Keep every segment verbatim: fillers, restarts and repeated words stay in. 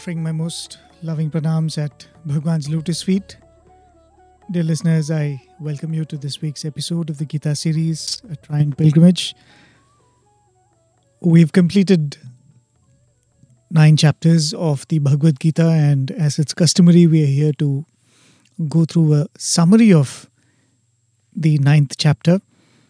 Offering my most loving pranams at Bhagwan's lotus feet. Dear listeners, I welcome you to this week's episode of the Gita series, A Trine Pilgrimage. We've completed nine chapters of the Bhagavad Gita, and as it's customary, we are here to go through a summary of the ninth chapter.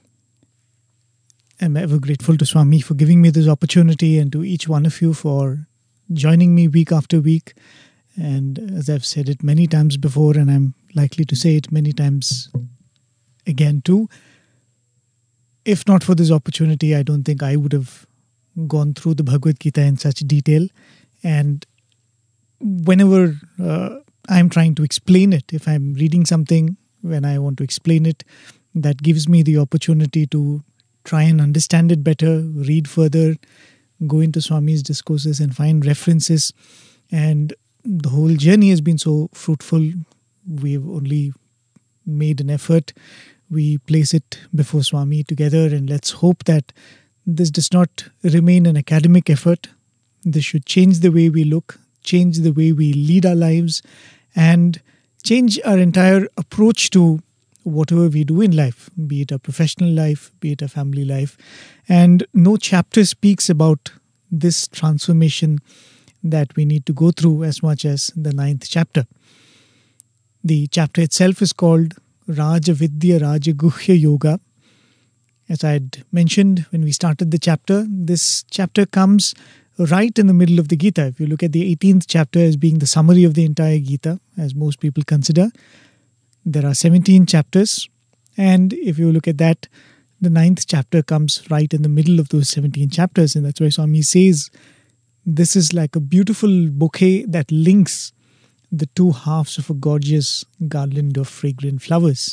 I'm ever grateful to Swami for giving me this opportunity, and to each one of you for joining me week after week. And as I've said it many times before, and I'm likely to say it many times again too, if not for this opportunity, I don't think I would have gone through the Bhagavad Gita in such detail. And whenever uh, I'm trying to explain it, if I'm reading something, when I want to explain it, that gives me the opportunity to try and understand it better, read further, go into Swami's discourses and find references. And the whole journey has been so fruitful. We've only made an effort. We place it before Swami together, and let's hope that this does not remain an academic effort. This should change the way we look, change the way we lead our lives, and change our entire approach to whatever we do in life, be it a professional life, be it a family life. And no chapter speaks about this transformation that we need to go through as much as the ninth chapter. The chapter itself is called Raja Vidya Raja Guhya Yoga. As I had mentioned when we started the chapter, this chapter comes right in the middle of the Gita. If you look at the eighteenth chapter as being the summary of the entire Gita, as most people consider, there are seventeen chapters. And if you look at that, the ninth chapter comes right in the middle of those seventeen chapters. And that's why Swami says this is like a beautiful bouquet that links the two halves of a gorgeous garland of fragrant flowers.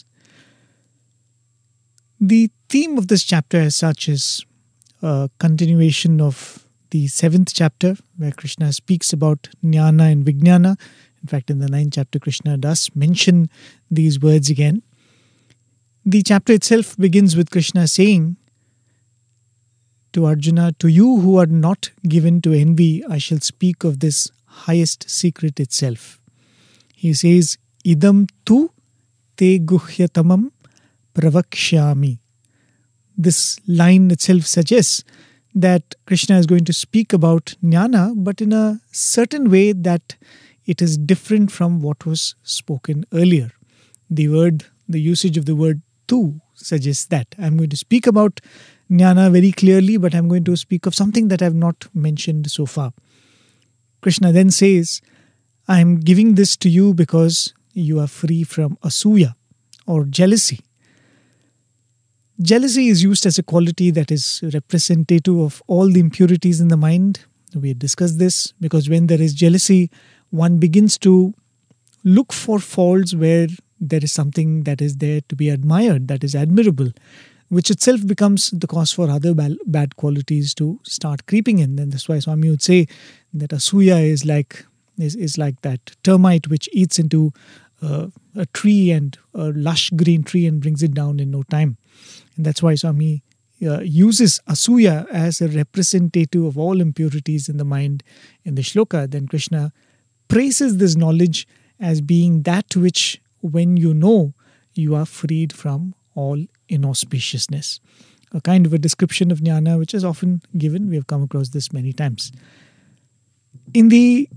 The theme of this chapter as such is a continuation of the seventh chapter, where Krishna speaks about Jnana and Vijnana. In fact, in the ninth chapter, Krishna does mention these words again. The chapter itself begins with Krishna saying to Arjuna, "To you who are not given to envy, I shall speak of this highest secret itself." He says, "Idam tu te guhyatamam pravakshyami." This line itself suggests that Krishna is going to speak about jnana, but in a certain way that it is different from what was spoken earlier. The word, the usage of the word tu suggests that. I'm going to speak about jnana very clearly, but I'm going to speak of something that I've not mentioned so far. Krishna then says, I'm giving this to you because you are free from asuya or jealousy. Jealousy is used as a quality that is representative of all the impurities in the mind. We had discussed this because when there is jealousy, one begins to look for faults where there is something that is there to be admired, that is admirable, which itself becomes the cause for other bad qualities to start creeping in. And that's why Swami would say that asuya is like is, is like that termite which eats into uh, a tree, and a lush green tree, and brings it down in no time. And that's why Swami uh, uses asuya as a representative of all impurities in the mind in the shloka. Then Krishna praises this knowledge as being that which, when you know, you are freed from all inauspiciousness. A kind of a description of jnana which is often given. We have come across this many times. In the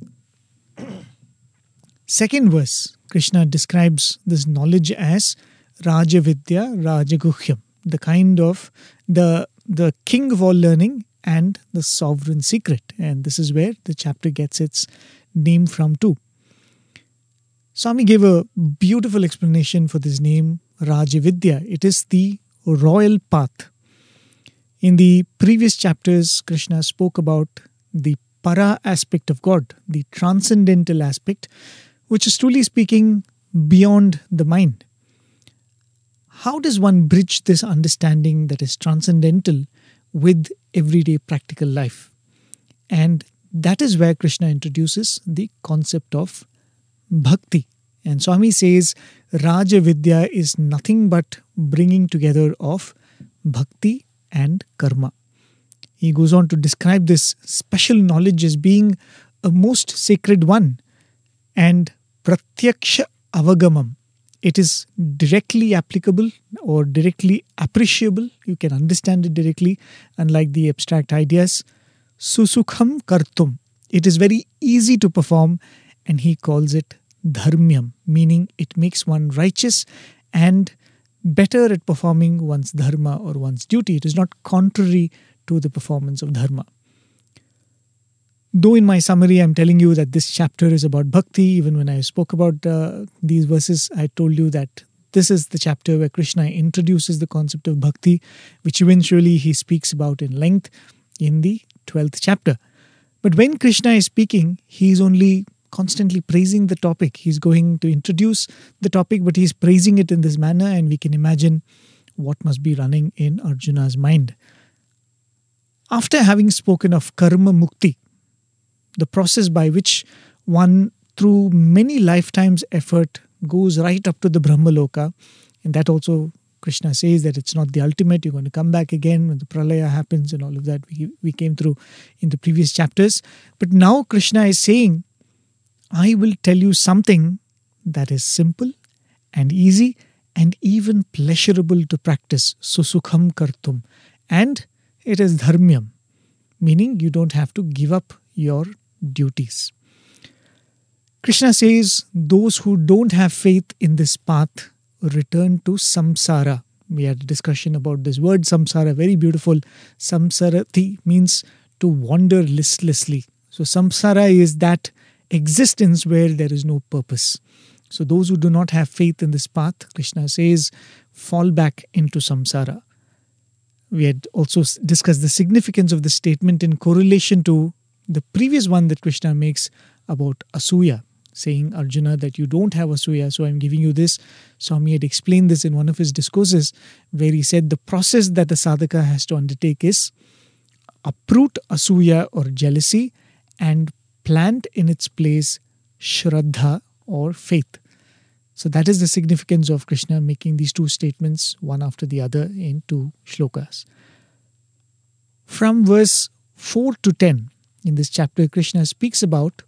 second verse, Krishna describes this knowledge as Raja Vidya Raja Guhyam, the kind of the the king of all learning and the sovereign secret. And this is where the chapter gets its name from too. Swami gave a beautiful explanation for this name, Raja Vidya. It is the royal path. In the previous chapters, Krishna spoke about the para aspect of God, the transcendental aspect, which is truly speaking beyond the mind. How does one bridge this understanding that is transcendental with everyday practical life? And that is where Krishna introduces the concept of bhakti. And Swami says Raja Vidya is nothing but bringing together of bhakti and karma. He goes on to describe this special knowledge as being a most sacred one, and pratyaksha avagamam. It is directly applicable or directly appreciable. You can understand it directly, unlike the abstract ideas. Susukham kartum. It is very easy to perform, and he calls it dharmyam, meaning it makes one righteous and better at performing one's dharma or one's duty. It is not contrary to the performance of dharma. Though in my summary I'm telling you that this chapter is about bhakti, even when I spoke about uh, these verses, I told you that this is the chapter where Krishna introduces the concept of bhakti, which eventually he speaks about in length in the twelfth chapter. But when Krishna is speaking, he is only constantly praising the topic. He's going to introduce the topic, but he's praising it in this manner, and we can imagine what must be running in Arjuna's mind. After having spoken of karma mukti, the process by which one, through many lifetimes' effort, goes right up to the Brahmaloka, and that also Krishna says that it's not the ultimate. You're going to come back again when the pralaya happens and all of that we, we came through in the previous chapters. But now Krishna is saying, I will tell you something that is simple and easy and even pleasurable to practice. Susukham kartum. And it is dharmyam, meaning you don't have to give up your duties. Krishna says those who don't have faith in this path return to samsara. We had a discussion about this word samsara, very beautiful. Samsarati means to wander listlessly. So samsara is that existence where there is no purpose. So those who do not have faith in this path, Krishna says, fall back into samsara. We had also discussed the significance of the statement in correlation to the previous one that Krishna makes about asuya, saying, Arjuna, that you don't have asuya, so I'm giving you this. Swami had explained this in one of his discourses, where he said the process that a sadhaka has to undertake is uproot asuya or jealousy and plant in its place shraddha or faith. So that is the significance of Krishna making these two statements, one after the other, in two shlokas. From verse four to ten, in this chapter, Krishna speaks about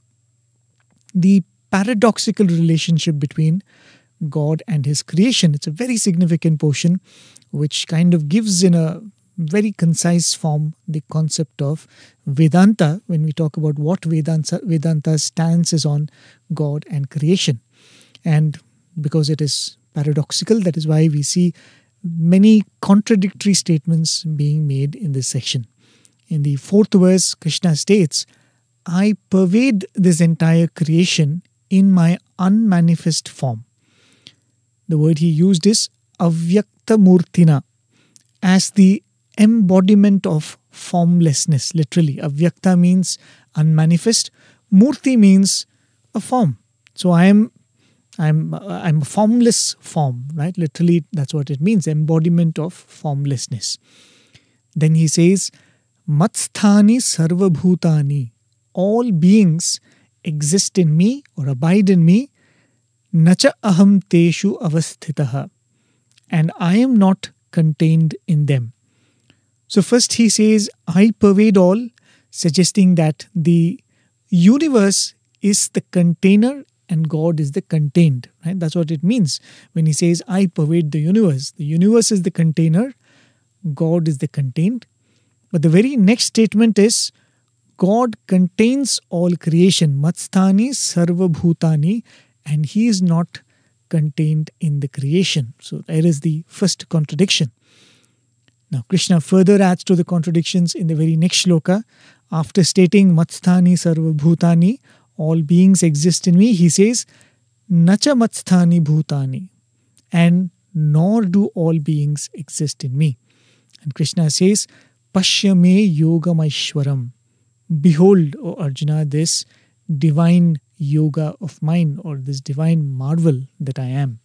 the paradoxical relationship between God and his creation. It's a very significant portion which kind of gives in a very concise form the concept of Vedanta when we talk about what Vedanta, Vedanta's stance is on God and creation. And because it is paradoxical, that is why we see many contradictory statements being made in this section. In the fourth verse, Krishna states, I pervade this entire creation in my unmanifest form. The word he used is avyakta murtina, as the embodiment of formlessness. Literally, avyakta means unmanifest. Murti means a form. So I am, I'm, I'm a formless form, right? Literally, that's what it means. Embodiment of formlessness. Then he says, Matsthani sarvabhutani. All beings exist in me or abide in me. Nacha aham teshu avasthitaha. And I am not contained in them. So first he says, I pervade all, suggesting that the universe is the container and God is the contained. Right? That's what it means when he says, I pervade the universe. The universe is the container, God is the contained. But the very next statement is, God contains all creation, Matsthani sarvabhutani, and he is not contained in the creation. So there is the first contradiction. Now Krishna further adds to the contradictions in the very next shloka. After stating Matsthani sarvabhutani, all beings exist in me, he says, Nacha matsthani bhutani, and nor do all beings exist in me. And Krishna says, Pashya me yogamaishwaram. Behold, O Arjuna, this divine yoga of mine, or this divine marvel that I am.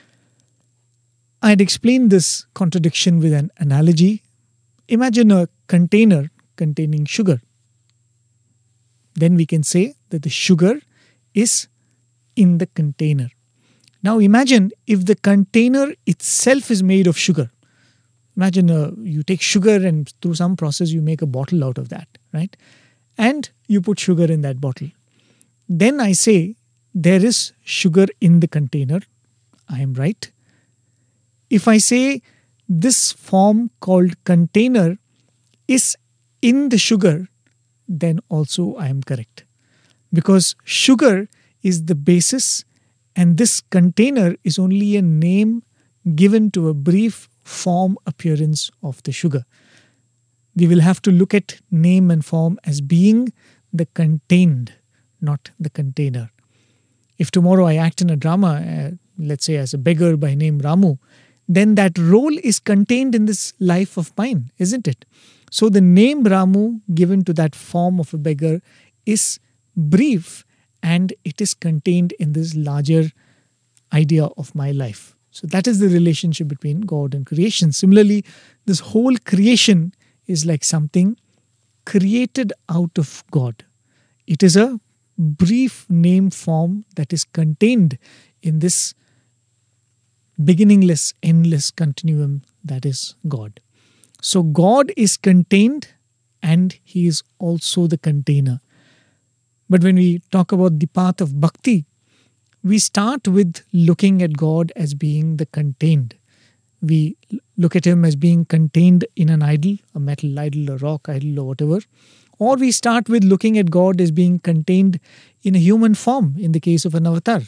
I had explained this contradiction with an analogy. Imagine a container containing sugar. Then we can say that the sugar is in the container. Now imagine if the container itself is made of sugar. Imagine uh, you take sugar and through some process you make a bottle out of that, right? and you put sugar in that bottle. Then I say there is sugar in the container. I am right. If I say this form called container is in the sugar, then also I am correct. Because sugar is the basis and this container is only a name given to a brief form appearance of the sugar. We will have to look at name and form as being the contained, not the container. If tomorrow I act in a drama, uh, let's say as a beggar by name Ramu, then that role is contained in this life of mine, isn't it? So the name Ramu given to that form of a beggar is brief and it is contained in this larger idea of my life. So that is the relationship between God and creation. Similarly, this whole creation is like something created out of God. It is a brief name form that is contained in this beginningless, endless continuum that is God. So God is contained and He is also the container. But when we talk about the path of bhakti, we start with looking at God as being the contained. We look at Him as being contained in an idol, a metal idol, a rock idol, or whatever. Or we start with looking at God as being contained in a human form, in the case of an avatar.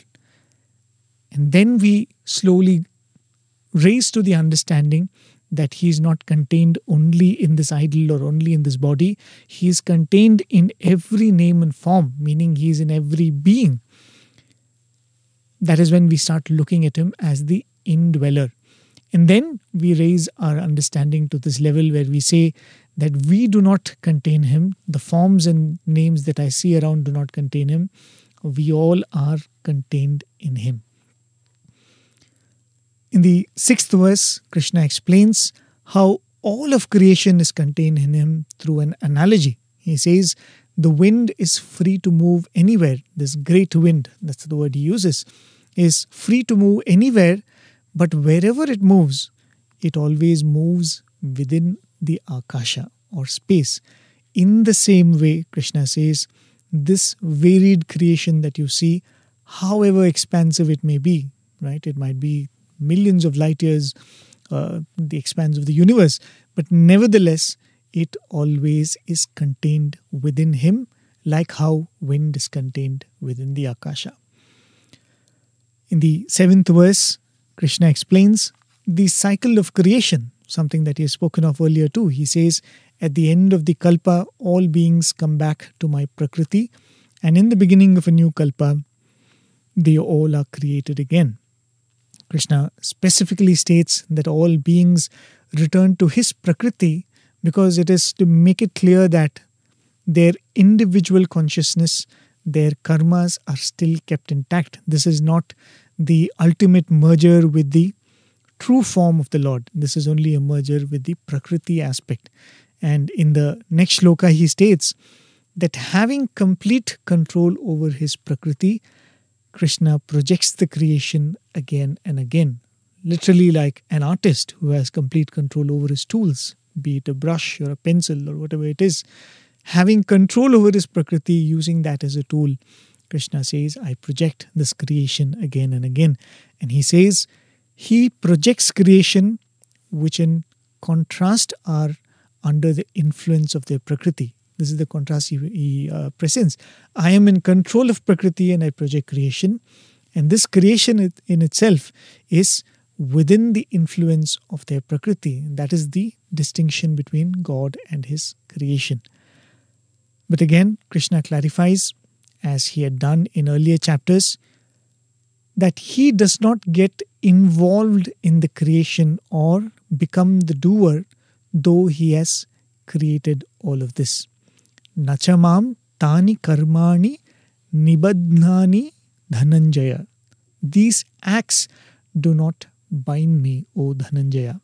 And then we slowly raise to the understanding that He is not contained only in this idol or only in this body. He is contained in every name and form, meaning He is in every being. That is when we start looking at Him as the indweller. And then we raise our understanding to this level where we say that we do not contain Him. The forms and names that I see around do not contain Him. We all are contained in Him. In the sixth verse, Krishna explains how all of creation is contained in Him through an analogy. He says, the wind is free to move anywhere. This great wind, that's the word he uses, is free to move anywhere, but wherever it moves, it always moves within the akasha or space. In the same way, Krishna says, this varied creation that you see, however expansive it may be, right? It might be millions of light years, uh, the expanse of the universe, but nevertheless, it always is contained within Him, like how wind is contained within the akasha. In the seventh verse, Krishna explains the cycle of creation, something that he has spoken of earlier too. He says, at the end of the kalpa, all beings come back to my prakriti, and in the beginning of a new kalpa, they all are created again. Krishna specifically states that all beings return to his prakriti because it is to make it clear that their individual consciousness, their karmas are still kept intact. This is not the ultimate merger with the true form of the Lord. This is only a merger with the prakriti aspect. And in the next shloka he states that having complete control over his prakriti, Krishna projects the creation again and again. Literally like an artist who has complete control over his tools, be it a brush or a pencil or whatever it is. Having control over his prakriti, using that as a tool, Krishna says, I project this creation again and again. And he says, he projects creation which in contrast are under the influence of their prakriti. This is the contrast he, he uh, presents. I am in control of prakriti and I project creation. And this creation in itself is within the influence of their prakriti. That is the distinction between God and his creation. But again, Krishna clarifies, as he had done in earlier chapters, that he does not get involved in the creation or become the doer, though he has created all of this. Nachamam tani karmani nibadhnani dhananjaya. These acts do not bind me, O Dhananjaya.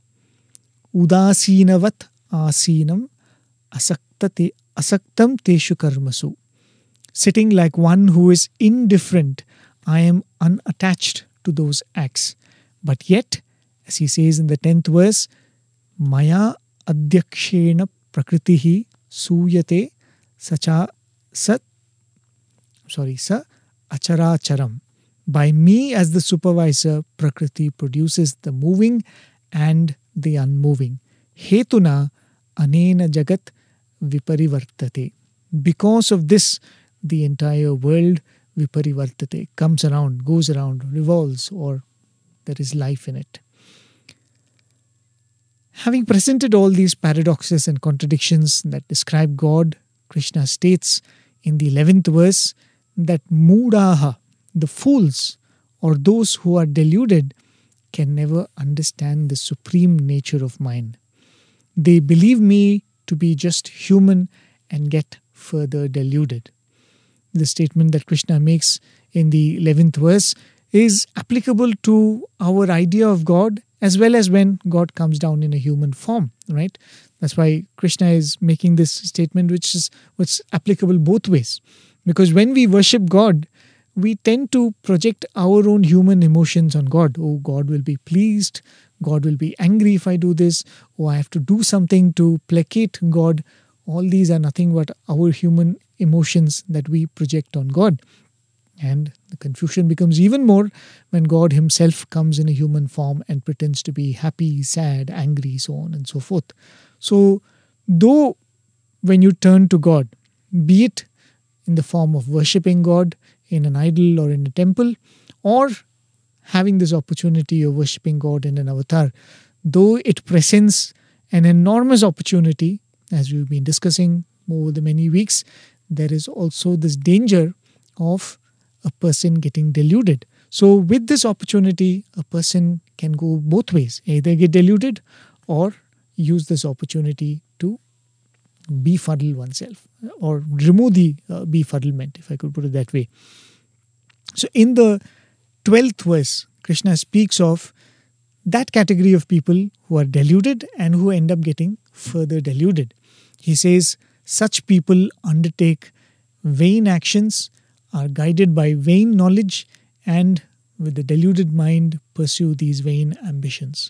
Udasinavat asinam asaktate asaktam teshu karmasu. Sitting like one who is indifferent, I am unattached to those acts. But yet, as he says in the tenth verse, Maya adhyakshena prakritihi suyate sacha Sat, sorry, Sa Acharacharam. By me as the supervisor, Prakriti produces the moving and the unmoving. Hetuna anena jagat viparivartate. Because of this, the entire world viparivartate comes around, goes around, revolves, or there is life in it. Having presented all these paradoxes and contradictions that describe God, Krishna states in the eleventh verse that Moodaha, the fools, or those who are deluded, can never understand the supreme nature of mind. They believe me to be just human and get further deluded. The statement that Krishna makes in the eleventh verse is applicable to our idea of God as well as when God comes down in a human form, right? That's why Krishna is making this statement, which is what's applicable both ways. Because when we worship God, we tend to project our own human emotions on God. Oh, God will be pleased. God will be angry if I do this. Oh, I have to do something to placate God. All these are nothing but our human emotions that we project on God. And the confusion becomes even more when God himself comes in a human form and pretends to be happy, sad, angry, so on and so forth. So, though when you turn to God, be it in the form of worshipping God in an idol or in a temple, or having this opportunity of worshipping God in an avatar, though it presents an enormous opportunity, as we've been discussing over the many weeks, there is also this danger of a person getting deluded. So with this opportunity, a person can go both ways, either get deluded or use this opportunity to befuddle oneself or remove the uh, befuddlement, if I could put it that way. So in the twelfth verse, Krishna speaks of that category of people who are deluded and who end up getting further deluded. He says, such people undertake vain actions, are guided by vain knowledge, and with the deluded mind pursue these vain ambitions.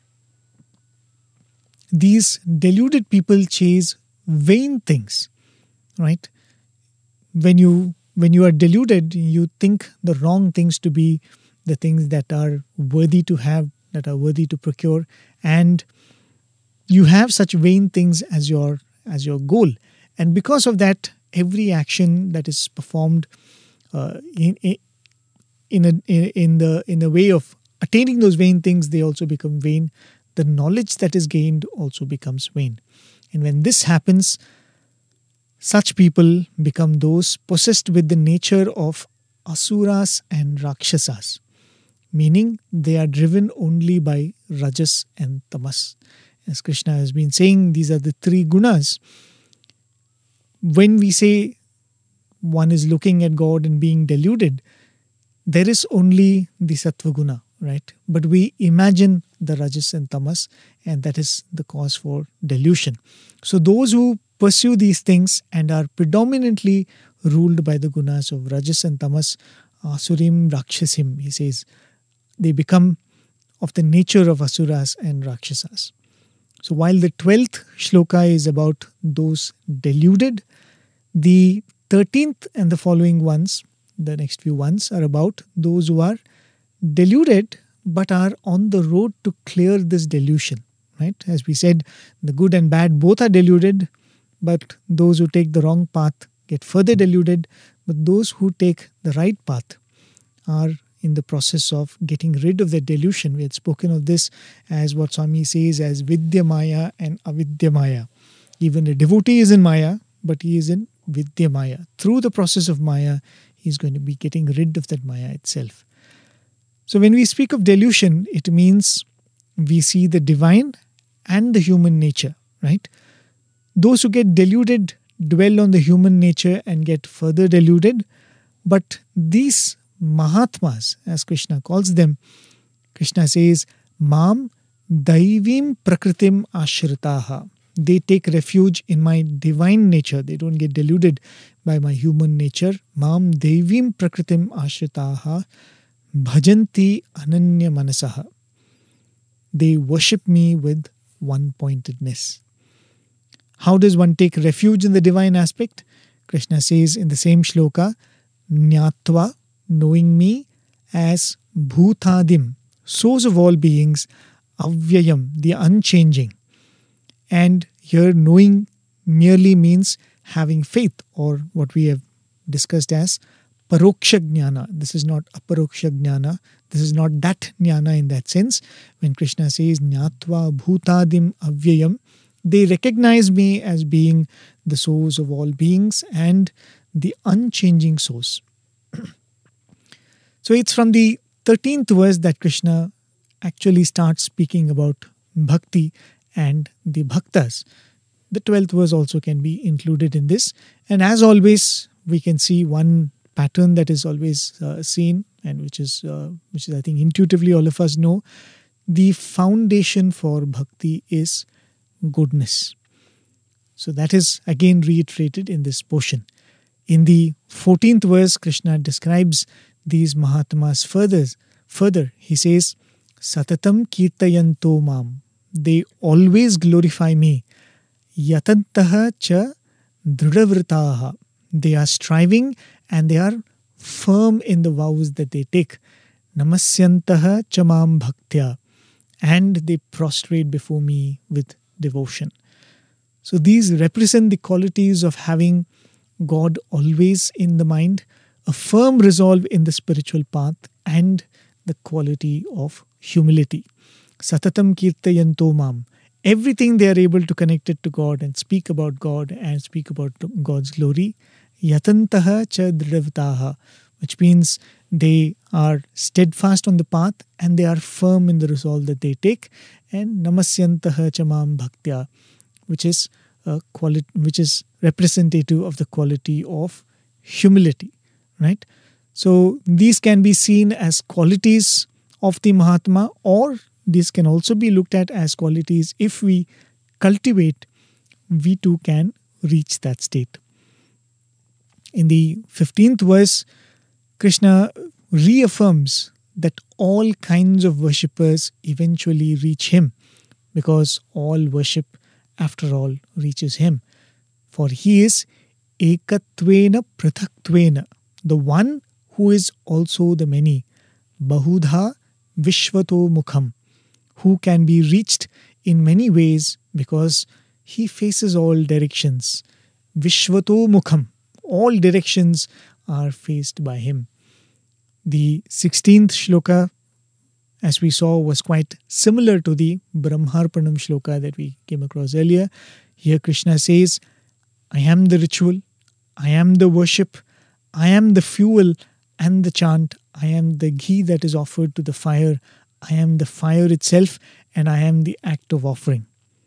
These deluded people chase vain things, right? When you when you are deluded, you think the wrong things to be the things that are worthy to have, that are worthy to procure, and you have such vain things as your as your goal. And because of that, every action that is performed uh, in in a, in the in the way of attaining those vain things, they also become vain. The knowledge that is gained also becomes vain. And when this happens, such people become those possessed with the nature of asuras and rakshasas, meaning they are driven only by rajas and tamas. As Krishna has been saying, these are the three gunas. When we say one is looking at God and being deluded, there is only the sattva guna, right? But we imagine the rajas and tamas, and that is the cause for delusion. So those who pursue these things and are predominantly ruled by the gunas of rajas and tamas, asurim rakshasim, he says, they become of the nature of asuras and rakshasas. So while the twelfth shloka is about those deluded, the thirteenth and the following ones, the next few ones, are about those who are deluded but are on the road to clear this delusion, right? As we said, the good and bad both are deluded, but those who take the wrong path get further deluded, but those who take the right path are in the process of getting rid of the delusion. We had spoken of this as what Swami says as Vidya Maya and Avidya Maya. Even a devotee is in Maya, but he is in Vidya Maya. Through the process of Maya, he is going to be getting rid of that Maya itself. So when we speak of delusion, it means we see the divine and the human nature, right? Those who get deluded dwell on the human nature and get further deluded, but these Mahatmas, as Krishna calls them, Krishna says, Mam Daivim Prakritim Ashritaha. They take refuge in my divine nature. They don't get deluded by my human nature. Mam Daivim Prakritim Ashritaha Bhajanti Ananya Manasaha. They worship me with one-pointedness. How does one take refuge in the divine aspect? Krishna says in the same shloka, Jnatva, knowing me as Bhutadim, source of all beings, Avyayam, the unchanging. And here knowing merely means having faith, or what we have discussed as Paroksha Jnana. This is not Aparoksha Jnana. This is not that Jnana in that sense. When Krishna says Jnatva Bhutadim Avyayam, they recognize me as being the source of all beings and the unchanging source. So it's from the thirteenth verse that Krishna actually starts speaking about bhakti and the bhaktas. The twelfth verse also can be included in this. And as always, we can see one pattern that is always uh, seen, and which is, uh, which is I think intuitively all of us know. The foundation for bhakti is goodness. So that is again reiterated in this portion. In the fourteenth verse, Krishna describes these Mahatmas further. Further, he says, Satatam kirtayanto mam. They always glorify me. Yatantaha cha dhradavritaha. They are striving and they are firm in the vows that they take. Namasyantaha cha mam bhaktya. And they prostrate before me with devotion. So these represent the qualities of having God always in the mind, a firm resolve in the spiritual path, and the quality of humility. Satatam kirtayanto mam. Everything they are able to connect it to God and speak about God and speak about God's glory. Yatantaha cha dridavtaha, which means they are steadfast on the path and they are firm in the resolve that they take. And namasyantaha cha mam bhaktya, which is a quality, which is representative of the quality of humility, right? So these can be seen as qualities of the Mahatma, or these can also be looked at as qualities if we cultivate, we too can reach that state. In the fifteenth verse, Krishna reaffirms that all kinds of worshippers eventually reach him, because all worship after all reaches him. For he is ekatvena prathaktwena, the one who is also the many, bahudha vishvato mukham, who can be reached in many ways because he faces all directions. Vishvato mukham, all directions are faced by him. The sixteenth shloka, as we saw, was quite similar to the Brahmarpanam shloka that we came across earlier. Here Krishna says, I am the ritual, I am the worship, I am the fuel and the chant, I am the ghee that is offered to the fire, I am the fire itself, and I am the act of offering.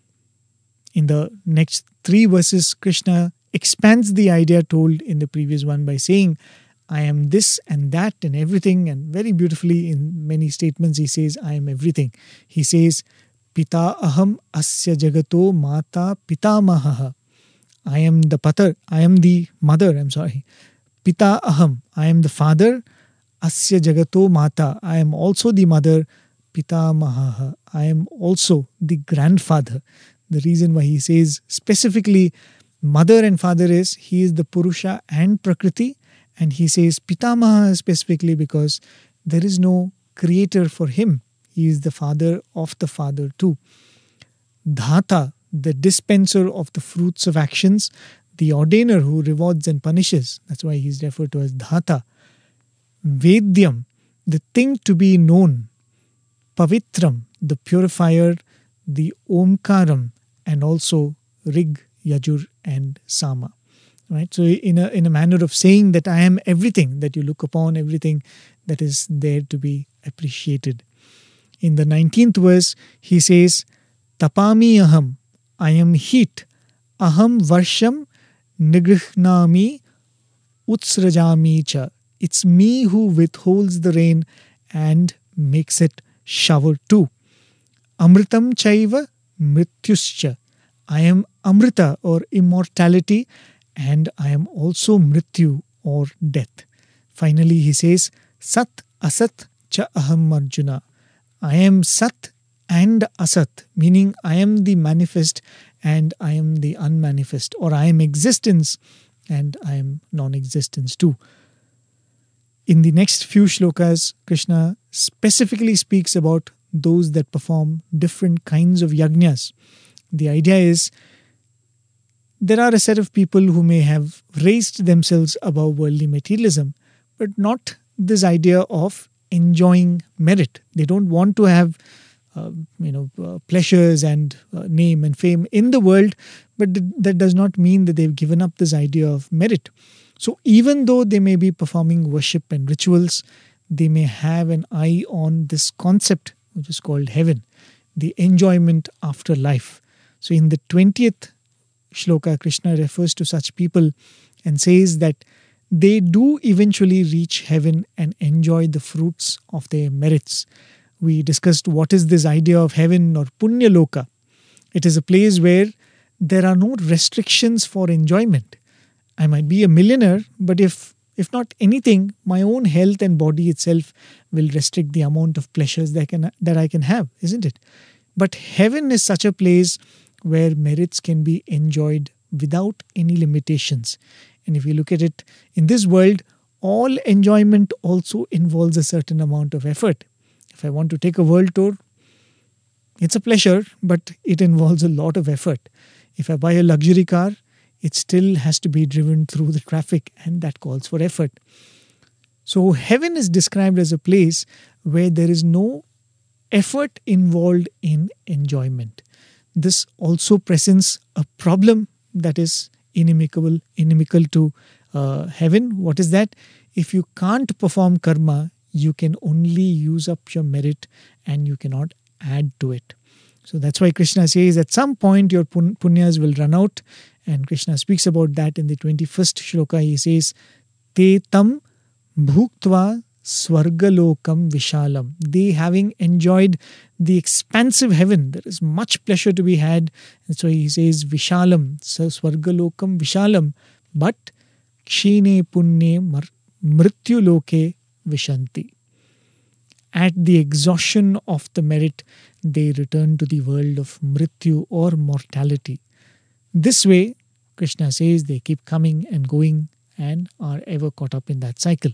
In the next three verses, Krishna expands the idea told in the previous one by saying, I am this and that and everything, and very beautifully in many statements he says, I am everything. He says, Pita aham asya jagato mata pitamahaha. I am the patar, I am the mother, I'm sorry. Pita aham, I am the father. Asya jagato mata, I am also the mother. Pitamahaha, I am also the grandfather. The reason why he says specifically mother and father is he is the Purusha and Prakriti. And he says Pitamaha specifically because there is no creator for him. He is the father of the father too. Dhata, the dispenser of the fruits of actions, the ordainer who rewards and punishes. That's why he is referred to as Dhata. Vedyam, the thing to be known. Pavitram, the purifier, the Omkaram, and also Rig, Yajur, and Sama. Right? So in a in a manner of saying that I am everything that you look upon, everything that is there to be appreciated. In the nineteenth verse, he says, Tapami aham, I am heat. Aham varsham nigrihnami utsrajami cha. It's me who withholds the rain and makes it shower too. Amritam chaiva mrityuscha. I am Amrita or immortality, and I am also Mrityu or death. Finally, he says, Sat Asat Cha Aham Arjuna. I am Sat and Asat, meaning I am the manifest and I am the unmanifest, or I am existence and I am non-existence too. In the next few shlokas, Krishna specifically speaks about those that perform different kinds of yajnas. The idea is there are a set of people who may have raised themselves above worldly materialism, but not this idea of enjoying merit. They don't want to have uh, you know, uh, pleasures and uh, name and fame in the world, but th- that does not mean that they've given up this idea of merit. So even though they may be performing worship and rituals, they may have an eye on this concept which is called heaven, the enjoyment after life. So in the twentieth shloka, Krishna refers to such people and says that they do eventually reach heaven and enjoy the fruits of their merits. We discussed what is this idea of heaven or Punya Loka. It is a place where there are no restrictions for enjoyment. I might be a millionaire, but if if not anything, my own health and body itself will restrict the amount of pleasures that I can, that I can have, isn't it? But heaven is such a place where merits can be enjoyed without any limitations. And if you look at it in this world, all enjoyment also involves a certain amount of effort. If I want to take a world tour, it's a pleasure, but it involves a lot of effort. If I buy a luxury car, it still has to be driven through the traffic, and that calls for effort. So heaven is described as a place where there is no effort involved in enjoyment. This also presents a problem that is inimical, inimical to uh, heaven. What is that? If you can't perform karma, you can only use up your merit and you cannot add to it. So that's why Krishna says at some point your pun- punyas will run out, and Krishna speaks about that in the twenty-first shloka. He says, Te tam bhuktva swargalokam vishalam. They, having enjoyed the expansive heaven, there is much pleasure to be had. And so he says vishalam, so swargalokam vishalam, but kshine punne mar- mrityu loke vishanti. At the exhaustion of the merit, they return to the world of mrityu or mortality. This way, Krishna says, they keep coming and going and are ever caught up in that cycle.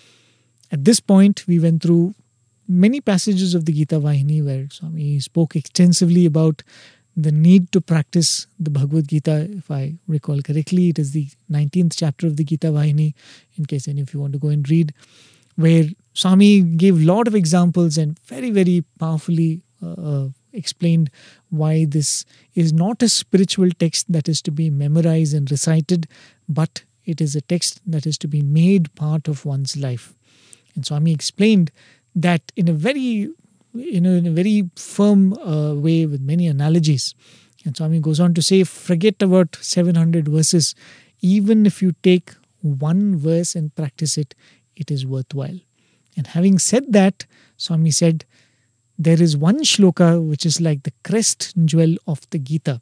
At this point, we went through many passages of the Gita Vahini where Swami spoke extensively about the need to practice the Bhagavad Gita. If I recall correctly, it is the nineteenth chapter of the Gita Vahini, in case any of you want to go and read, where Swami gave a lot of examples and very, very powerfully uh, explained why this is not a spiritual text that is to be memorized and recited, but it is a text that is to be made part of one's life. And Swami explained that in a very, you know, in a very firm uh, way with many analogies. And Swami goes on to say, forget about seven hundred verses. Even if you take one verse and practice it, it is worthwhile. And having said that, Swami said, there is one shloka which is like the crest jewel of the Gita.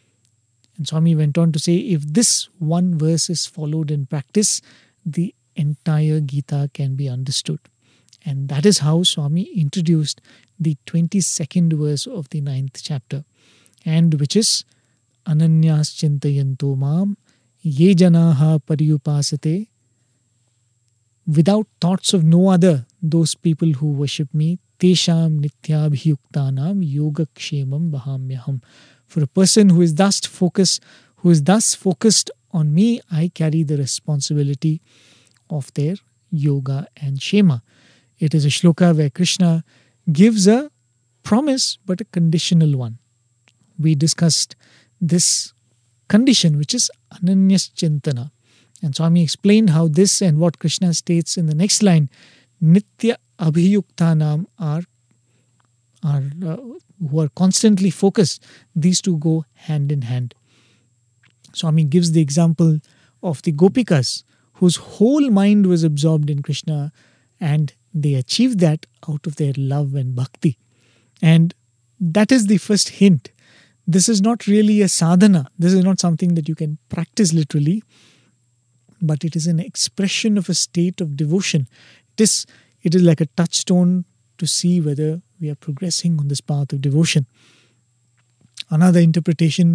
And Swami went on to say, if this one verse is followed in practice, the entire Gita can be understood. And that is how Swami introduced the twenty-second verse of the ninth chapter, and which is Ananyas Chintayanto Mam Ye Janaha Pariyupasate. Without thoughts of no other, those people who worship me, Tesham Nityabhiyuktanam Yoga Kshemam Bahamyaham. For a person who is thus focused, who is thus focused on me, I carry the responsibility of their yoga and shema. It is a shloka where Krishna gives a promise, but a conditional one. We discussed this condition, which is Ananyas Chintana. And Swami explained how this and what Krishna states in the next line, Nitya Abhiyuktanam, are, are uh, who are constantly focused. These two go hand in hand. Swami gives the example of the Gopikas, whose whole mind was absorbed in Krishna, and they achieved that out of their love and bhakti. And that is the first hint. This is not really a sadhana. This is not something that you can practice literally, but it is an expression of a state of devotion. It is, it is like a touchstone to see whether we are progressing on this path of devotion. Another interpretation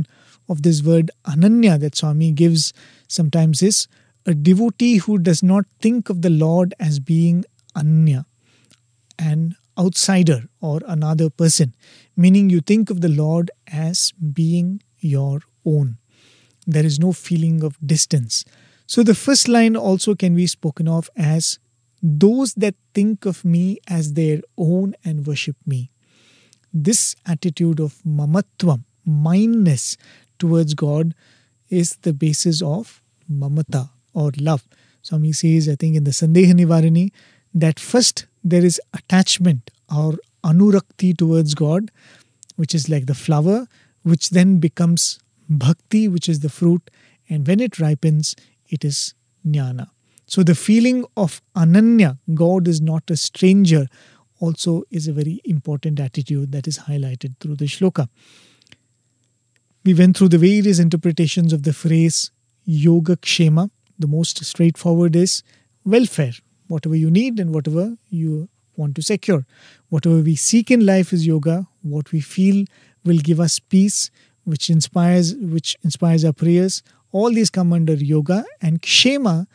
of this word Ananya that Swami gives sometimes is a devotee who does not think of the Lord as being Anya, an outsider or another person, meaning you think of the Lord as being your own. There is no feeling of distance. So the first line also can be spoken of as those that think of me as their own and worship me. This attitude of mamatvam, mindness towards God, is the basis of mamata or love. Swami says, I think in the Sandeha Nivarani, that first there is attachment or anurakti towards God, which is like the flower, which then becomes bhakti, which is the fruit, and when it ripens, it is jnana. So the feeling of Ananya, God is not a stranger, also is a very important attitude that is highlighted through the shloka. We went through the various interpretations of the phrase Yogakshema. The most straightforward is welfare, whatever you need and whatever you want to secure. Whatever we seek in life is yoga. What we feel will give us peace, which inspires, which inspires our prayers. All these come under yoga. And kshema,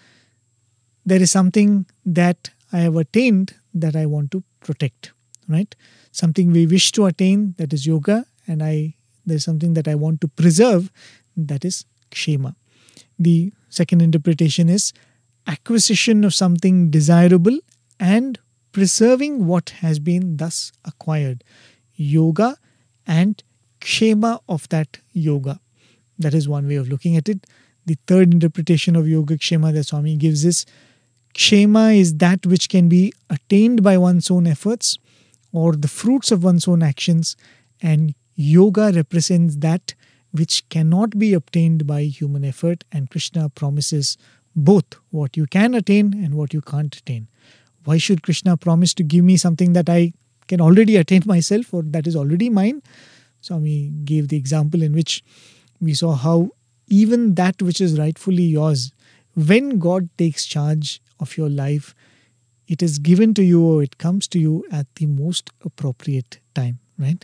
there is something that I have attained that I want to protect, right? Something we wish to attain, that is yoga, and I there is something that I want to preserve, that is kshema. The second interpretation is acquisition of something desirable and preserving what has been thus acquired. Yoga and kshema of that yoga. That is one way of looking at it. The third interpretation of yoga kshema that Swami gives is kshema is that which can be attained by one's own efforts or the fruits of one's own actions, and yoga represents that which cannot be obtained by human effort, and Krishna promises both what you can attain and what you can't attain. Why should Krishna promise to give me something that I can already attain myself or that is already mine? Swami gave the example in which we saw how even that which is rightfully yours, when God takes charge of your life, it is given to you or it comes to you at the most appropriate time, right?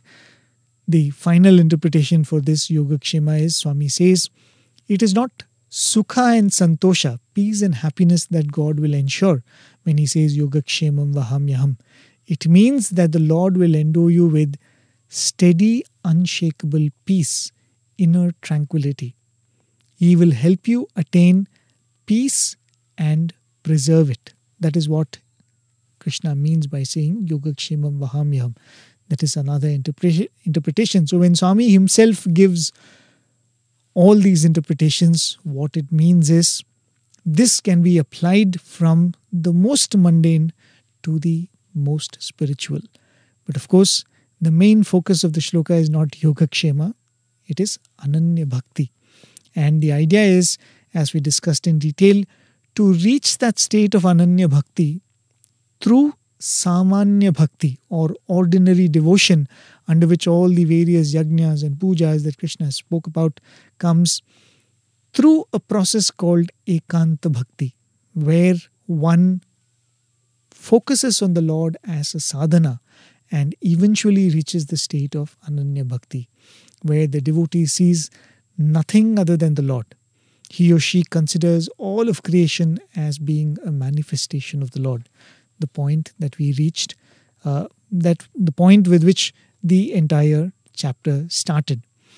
The final interpretation for this Yogakshema is, Swami says, it is not sukha and santosha, peace and happiness that God will ensure when he says Yogakshemam vahamyaham. It means that the Lord will endow you with steady, unshakable peace, inner tranquility. He will help you attain peace and preserve it. That is what Krishna means by saying Yogakshemam vahamyaham. That is another interpre- interpretation. So when Swami himself gives all these interpretations, what it means is this can be applied from the most mundane to the most spiritual. But of course, the main focus of the shloka is not Yogakshema, it is Ananya Bhakti. And the idea is, as we discussed in detail, to reach that state of Ananya Bhakti through Samanya Bhakti or ordinary devotion, under which all the various yajnas and pujas that Krishna spoke about comes through a process called Ekanta Bhakti, where one focuses on the Lord as a sadhana and eventually reaches the state of Ananya Bhakti, where the devotee sees nothing other than the Lord. He or she considers all of creation as being a manifestation of the Lord. The point that we reached, uh, that the point with which the entire chapter started.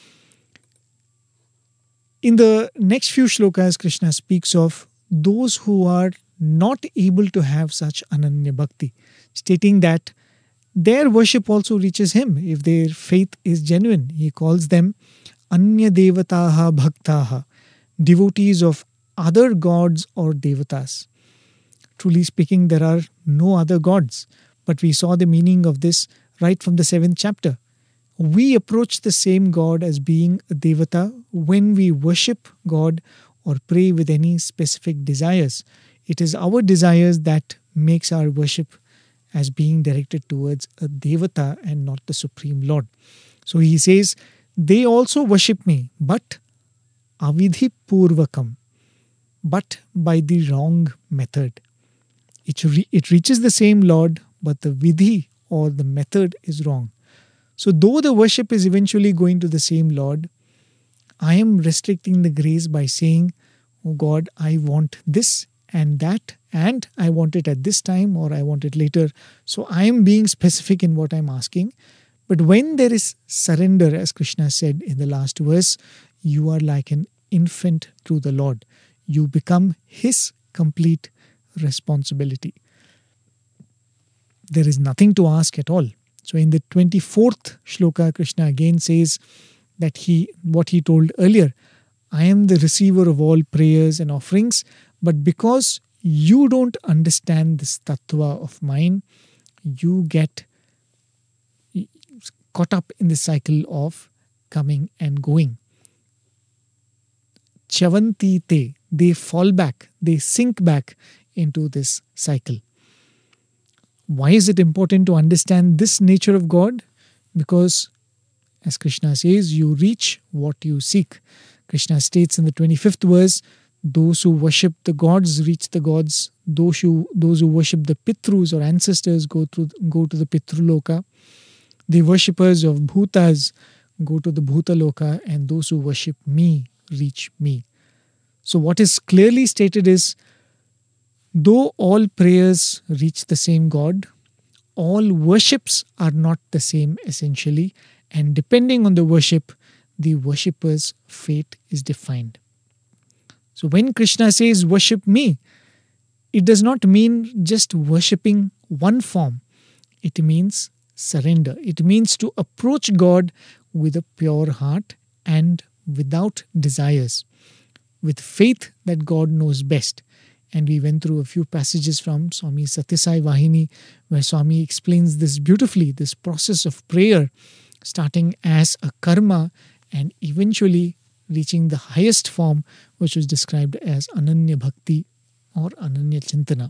In the next few shlokas, Krishna speaks of those who are not able to have such Ananya Bhakti, stating that their worship also reaches him if their faith is genuine. He calls them Anya Devataha Bhaktaha, devotees of other gods or devatas. Truly speaking, there are no other gods, but we saw the meaning of this right from the seventh chapter. We approach the same God as being a devata when we worship God or pray with any specific desires. It is our desires that makes our worship as being directed towards a devata and not the Supreme Lord. So he says, they also worship me, but avidhi purvakam, but by the wrong method. It, re- it reaches the same Lord, but the vidhi or the method is wrong. So though the worship is eventually going to the same Lord, I am restricting the grace by saying, oh God, I want this and that, and I want it at this time, or I want it later. So I am being specific in what I'm asking. But when there is surrender, as Krishna said in the last verse, you are like an infant to the Lord. You become His complete responsibility. There is nothing to ask at all. So in the twenty-fourth shloka, Krishna again says that he, what he told earlier, I am the receiver of all prayers and offerings, but because you don't understand this tattva of mine, you get caught up in the cycle of coming and going. Chavanti te, they fall back, they sink back into this cycle. Why is it important to understand this nature of God? Because, as Krishna says, you reach what you seek. Krishna states in the twenty-fifth verse, those who worship the gods reach the gods. Those who, those who worship the Pitrus or ancestors go, through, go to the Pitruloka. The worshippers of Bhutas go to the Bhutaloka, and those who worship me reach me. So what is clearly stated is, though all prayers reach the same God, all worships are not the same essentially, and depending on the worship, the worshipper's fate is defined. So when Krishna says worship me, it does not mean just worshipping one form. It means surrender. It means to approach God with a pure heart and without desires, with faith that God knows best. And we went through a few passages from Swami Satyasai Vahini, where Swami explains this beautifully, this process of prayer, starting as a karma and eventually reaching the highest form, which was described as Ananya Bhakti or Ananya Chintana.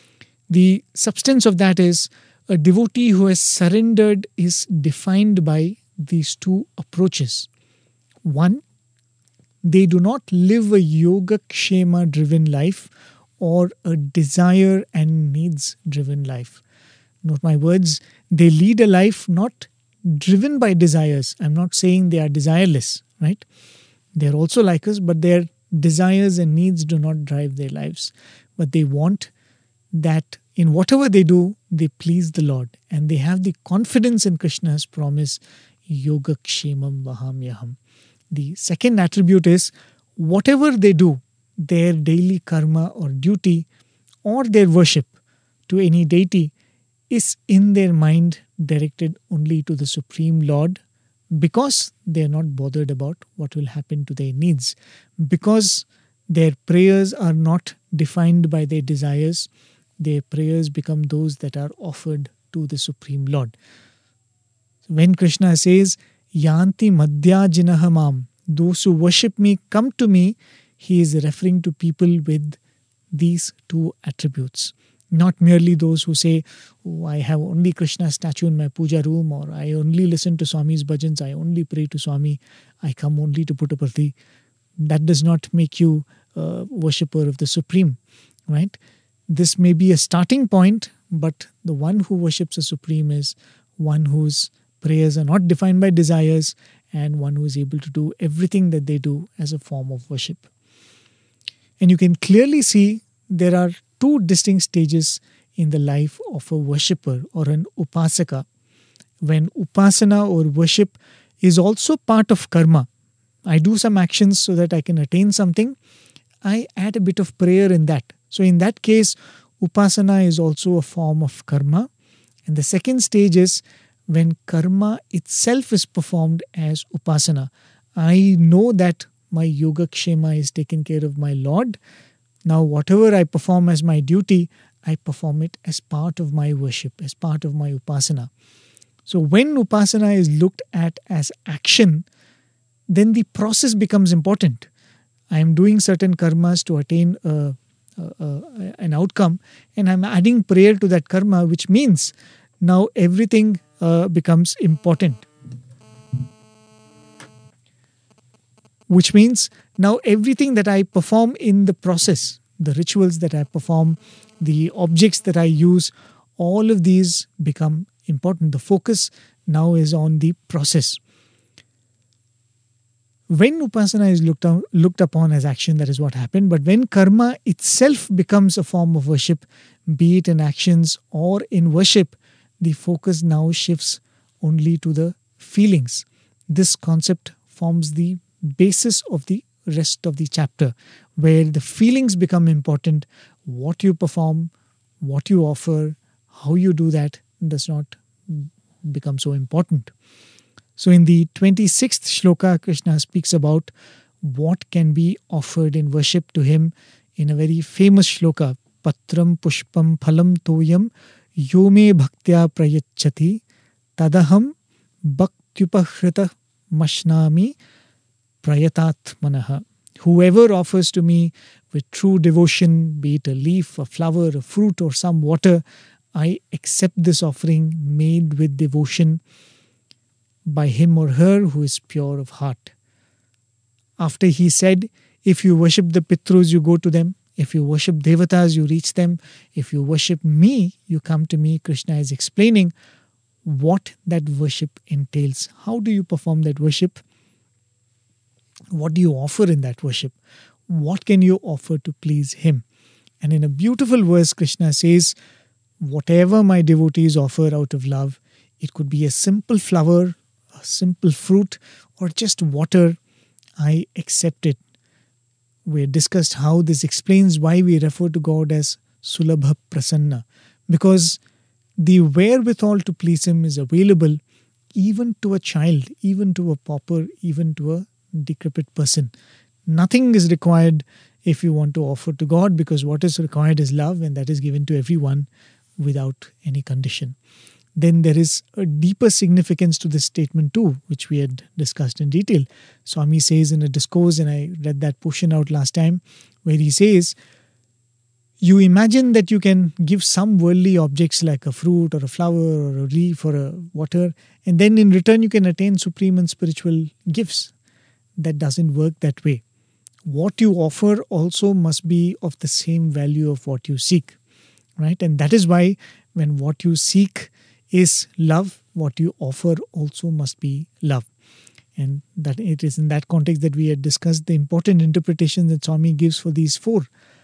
The substance of that is, a devotee who has surrendered is defined by these two approaches. One, they do not live a yoga-kshema driven life or a desire and needs driven life. Note my words, they lead a life not driven by desires. I'm not saying they are desireless, right? They're also like us, but their desires and needs do not drive their lives. But they want that in whatever they do, they please the Lord. And they have the confidence in Krishna's promise, yoga kshemam vahamyaham. The second attribute is, whatever they do, their daily karma or duty or their worship to any deity is in their mind directed only to the Supreme Lord, because they are not bothered about what will happen to their needs, because their prayers are not defined by their desires. Their prayers become those that are offered to the Supreme Lord. When Krishna says, Yanti madhya jinahamam, those who worship me come to me, he is referring to people with these two attributes. Not merely those who say, oh, I have only Krishna's statue in my puja room, or I only listen to Swami's bhajans, I only pray to Swami, I come only to Puttaparthi. That does not make you a worshipper of the Supreme, right? This may be a starting point, but the one who worships the Supreme is one whose prayers are not defined by desires and one who is able to do everything that they do as a form of worship. And you can clearly see there are two distinct stages in the life of a worshipper or an upasaka. When upasana or worship is also part of karma, I do some actions so that I can attain something, I add a bit of prayer in that. So in that case, upasana is also a form of karma. And the second stage is when karma itself is performed as upasana. I know that my yoga kshema is taken care of my Lord. Now whatever I perform as my duty, I perform it as part of my worship, as part of my upasana. So when upasana is looked at as action, then the process becomes important. I am doing certain karmas to attain a, a, a, an outcome, and I'm adding prayer to that karma, which means now everything uh, becomes important. Which means now everything that I perform in the process, the rituals that I perform, the objects that I use, all of these become important. The focus now is on the process. When upasana is looked, on, looked upon as action, that is what happened. But when karma itself becomes a form of worship, be it in actions or in worship, the focus now shifts only to the feelings. This concept forms the basis of the rest of the chapter, where the feelings become important. What you perform, what you offer, how you do that does not become so important. So in the twenty-sixth shloka, Krishna speaks about what can be offered in worship to him in a very famous shloka. Patram pushpam phalam toyam yome bhaktya prayachati tadaham bhaktyupahrita mashnami prayatatmanaha. Whoever offers to me with true devotion, be it a leaf, a flower, a fruit, or some water, I accept this offering made with devotion by him or her who is pure of heart. After he said, if you worship the Pitrus, you go to them. If you worship Devatas, you reach them. If you worship me, you come to me. Krishna is explaining what that worship entails. How do you perform that worship? What do you offer in that worship? What can you offer to please him? And in a beautiful verse, Krishna says, whatever my devotees offer out of love, it could be a simple flower, a simple fruit, or just water, I accept it. We discussed how this explains why we refer to God as Sulabha Prasanna, because the wherewithal to please him is available even to a child, even to a pauper, even to a decrepit person. Nothing is required if you want to offer to God, because what is required is love, and that is given to everyone without any condition. Then there is a deeper significance to this statement too, which we had discussed in detail. Swami says in a discourse, and I read that portion out last time, where he says, you imagine that you can give some worldly objects like a fruit or a flower or a leaf or a water, and then in return you can attain supreme and spiritual gifts. That doesn't work that way. What you offer also must be of the same value of what you seek, right? And that is why when what you seek is love, what you offer also must be love. And that it is in that context that we had discussed the important interpretation that Swami gives for these four.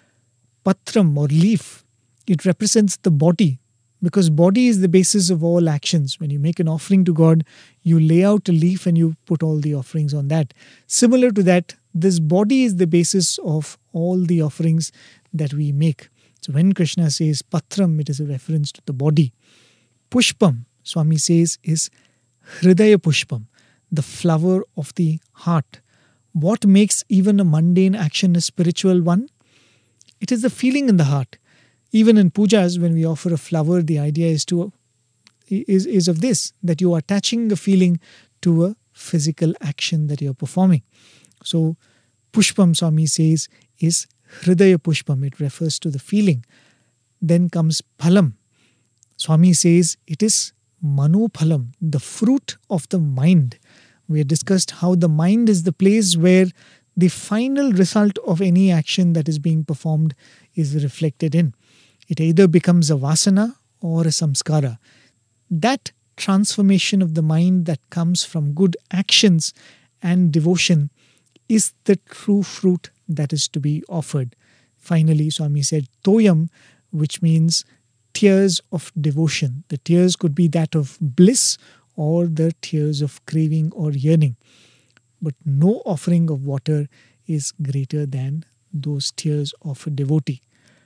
Patram or leaf, it represents the body, because body is the basis of all actions. When you make an offering to God, you lay out a leaf and you put all the offerings on that. Similar to that, this body is the basis of all the offerings that we make. So when Krishna says Patram, it is a reference to the body. Pushpam, Swami says, is Hridaya Pushpam, the flower of the heart. What makes even a mundane action a spiritual one? It is the feeling in the heart. Even in pujas, when we offer a flower, the idea is to is, is of this, that you are attaching a feeling to a physical action that you are performing. So Pushpam, Swami says, is Hridaya Pushpam. It refers to the feeling. Then comes Phalam. Swami says it is Manophalam, the fruit of the mind. We have discussed how the mind is the place where the final result of any action that is being performed is reflected in. It either becomes a vasana or a samskara. That transformation of the mind that comes from good actions and devotion is the true fruit that is to be offered. Finally, Swami said Toyam, which means tears of devotion. The tears could be that of bliss or the tears of craving or yearning. But no offering of water is greater than those tears of a devotee.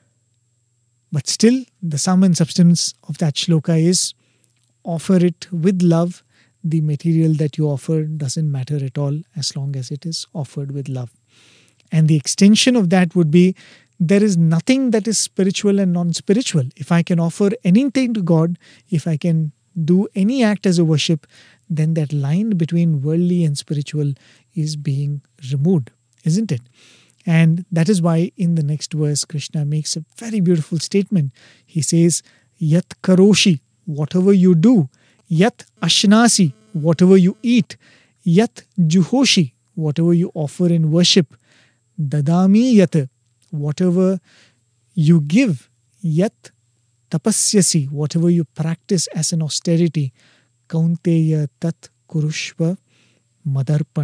But still, the sum and substance of that shloka is offer it with love. The material that you offer doesn't matter at all as long as it is offered with love. And the extension of that would be, there is nothing that is spiritual and non-spiritual. If I can offer anything to God, if I can do any act as a worship, then that line between worldly and spiritual is being removed, isn't it? And that is why in the next verse, Krishna makes a very beautiful statement. He says, Yat karoshi, whatever you do. Yat ashnasi, whatever you eat. Yat juhoshi, whatever you offer in worship. Dadami yat, whatever you give. Yat tapasyasi, whatever you practice as an austerity. Kaunteya tat kurushva madarpanam.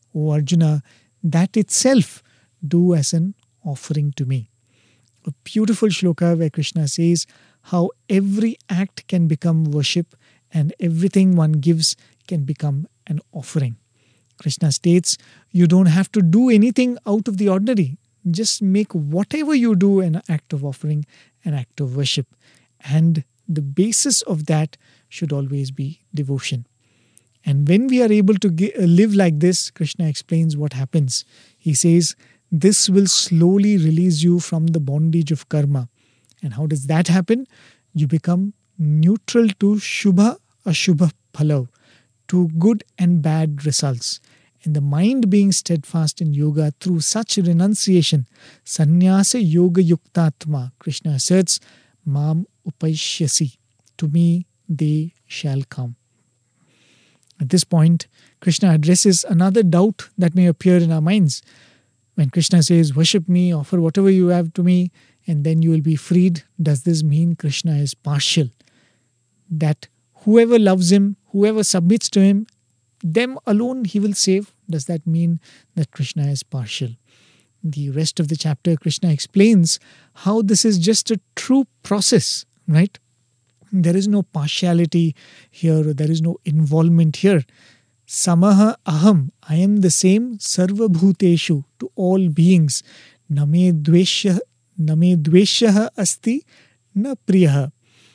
O Arjuna, that itself do as an offering to me. A beautiful shloka where Krishna says how every act can become worship and everything one gives can become an offering. Krishna states, you don't have to do anything out of the ordinary. Just make whatever you do an act of offering, an act of worship. And the basis of that should always be devotion. And when we are able to gi- live like this, Krishna explains what happens. He says, this will slowly release you from the bondage of karma. And how does that happen? You become neutral to Shubha Ashubha Phalav, to good and bad results. And the mind being steadfast in yoga through such renunciation, sannyasa yoga yuktatma, Krishna asserts, mam upaishyasi, to me they shall come. At this point, Krishna addresses another doubt that may appear in our minds. When Krishna says, worship me, offer whatever you have to me, and then you will be freed, does this mean Krishna is partial? That whoever loves him, whoever submits to him, them alone he will save? Does that mean that Krishna is partial? The rest of the chapter, Krishna explains how this is just a true process, right? There is no partiality here, there is no involvement here. Samaha aham, I am the same, sarva bhuteshu, to all beings. Name dveshya, name dveshya asti, na priyaha.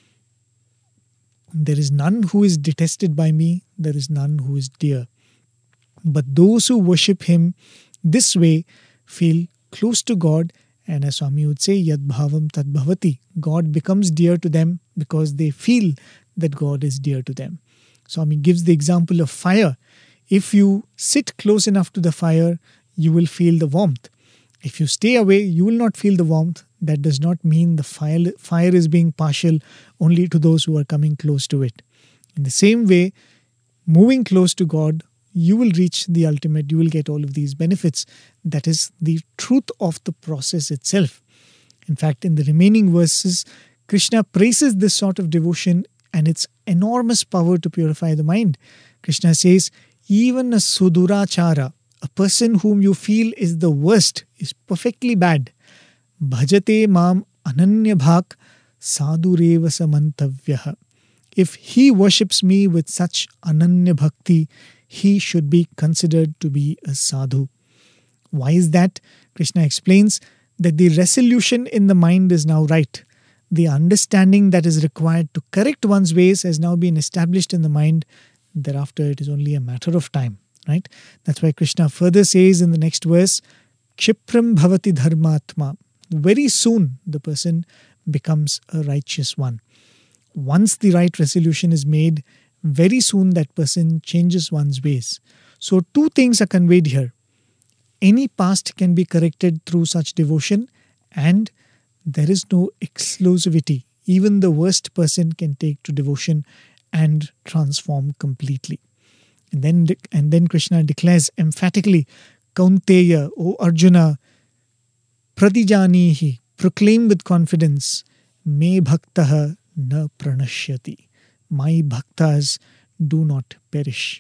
There is none who is detested by me, there is none who is dear. But those who worship him this way feel close to God, and as Swami would say, yad bhavam tad bhavati. God becomes dear to them because they feel that God is dear to them. Swami gives the example of fire. If you sit close enough to the fire, you will feel the warmth. If you stay away, you will not feel the warmth. That does not mean the fire, fire is being partial only to those who are coming close to it. In the same way, moving close to God, you will reach the ultimate, you will get all of these benefits. That is the truth of the process itself. In fact, in the remaining verses, Krishna praises this sort of devotion and its enormous power to purify the mind. Krishna says, even a sudurachara, a person whom you feel is the worst, is perfectly bad. Bhajate mam ananya bhak sadhureva samantavyaha. If he worships me with such ananya bhakti, he should be considered to be a sadhu. Why is that? Krishna explains that the resolution in the mind is now right. The understanding that is required to correct one's ways has now been established in the mind. Thereafter, it is only a matter of time. Right? That's why Krishna further says in the next verse, Kshipram bhavati dharmatma. Very soon, the person becomes a righteous one. Once the right resolution is made, very soon that person changes one's ways. So two things are conveyed here. Any past can be corrected through such devotion, and there is no exclusivity. Even the worst person can take to devotion and transform completely. And then, and then Krishna declares emphatically, Kaunteya, O Arjuna, pratijanihi, proclaim with confidence, me bhaktaha na pranashyati. My bhaktas do not perish.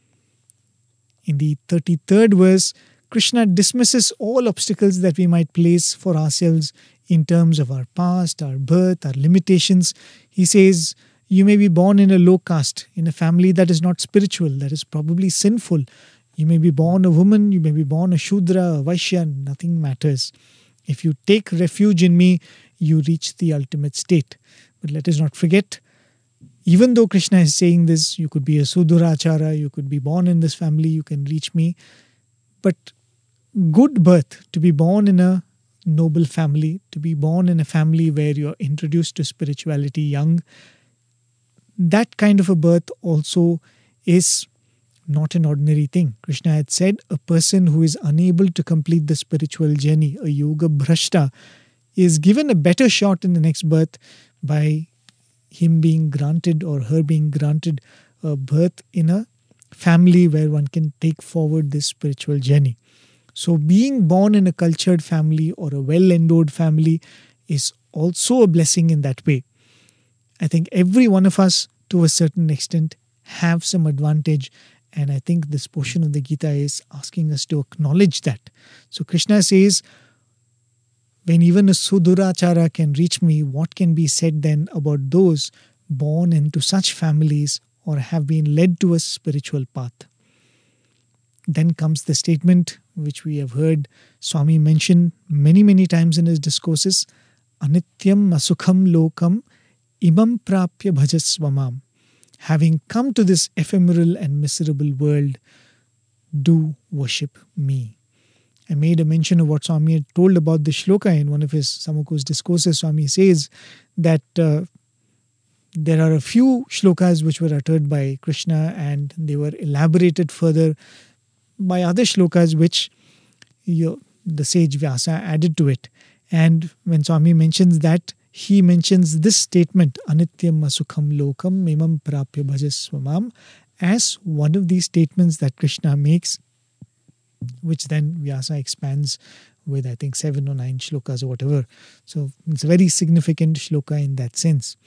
In the thirty-third verse, Krishna dismisses all obstacles that we might place for ourselves in terms of our past, our birth, our limitations. He says, you may be born in a low caste, in a family that is not spiritual, that is probably sinful. You may be born a woman, you may be born a Shudra, a Vaishya, nothing matters. If you take refuge in me, you reach the ultimate state. But let us not forget, even though Krishna is saying this, you could be a Sudurachara, you could be born in this family, you can reach me. But good birth, to be born in a noble family, to be born in a family where you're introduced to spirituality young, that kind of a birth also is not an ordinary thing. Krishna had said a person who is unable to complete the spiritual journey, a yoga bhrashta, is given a better shot in the next birth by him being granted or her being granted a birth in a family where one can take forward this spiritual journey. So being born in a cultured family or a well-endowed family is also a blessing in that way. I think every one of us, to a certain extent, have some advantage And I think this portion of the Gita is asking us to acknowledge that. So Krishna says, when even a Sudurachara can reach me, what can be said then about those born into such families or have been led to a spiritual path? Then comes the statement which we have heard Swami mention many, many times in his discourses, Anityam Asukham Lokam Imam Prapya Bhajasvamam. Having come to this ephemeral and miserable world, do worship me. I made a mention of what Swami had told about the shloka in one of his Samuko's discourses. Swami says that uh, there are a few shlokas which were uttered by Krishna and they were elaborated further by other shlokas which you, the sage Vyasa added to it. And when Swami mentions that, he mentions this statement, Anityam Asukham Lokam Mimam Prapya Bhajasvamam, as one of these statements that Krishna makes, which then Vyasa expands with, I think, seven or nine shlokas or whatever. So it's a very significant shloka in that sense.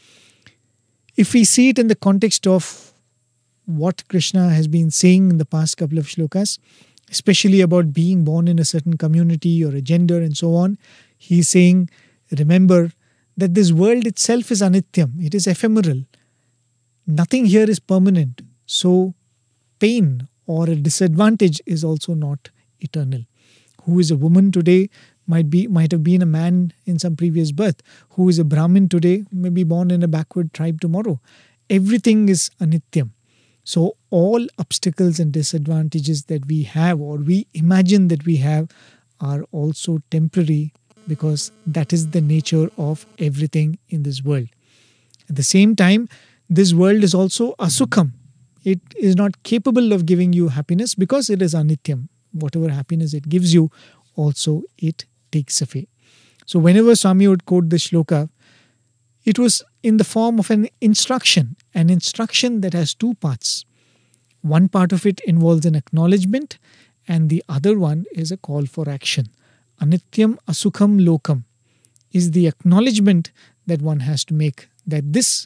If we see it in the context of what Krishna has been saying in the past couple of shlokas, especially about being born in a certain community or a gender and so on, he is saying, remember that this world itself is anityam, it is ephemeral. Nothing here is permanent. So pain or a disadvantage is also not eternal. Who is a woman today might be might have been a man in some previous birth. Who is a Brahmin today may be born in a backward tribe tomorrow. Everything is anityam. So all obstacles and disadvantages that we have or we imagine that we have are also temporary, because that is the nature of everything in this world. At the same time, this world is also asukham. It is not capable of giving you happiness because it is anityam. Whatever happiness it gives you, also it takes away. So whenever Swami would quote this shloka, it was in the form of an instruction, an instruction that has two parts. One part of it involves an acknowledgement and the other one is a call for action. Anityam Asukham Lokam is the acknowledgement that one has to make that this